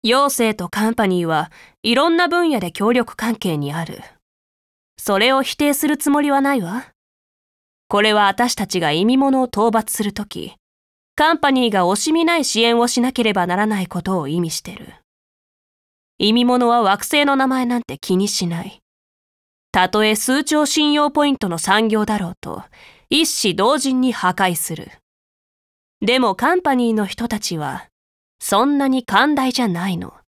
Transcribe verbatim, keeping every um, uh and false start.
陽生とカンパニーはいろんな分野で協力関係にある。それを否定するつもりはないわ。これは私たちが意味物を討伐するとき、カンパニーが惜しみない支援をしなければならないことを意味してる。意味物は惑星の名前なんて気にしない。たとえ数兆信用ポイントの産業だろうと、一子同人に破壊する。でもカンパニーの人たちは、そんなに寛大じゃないの。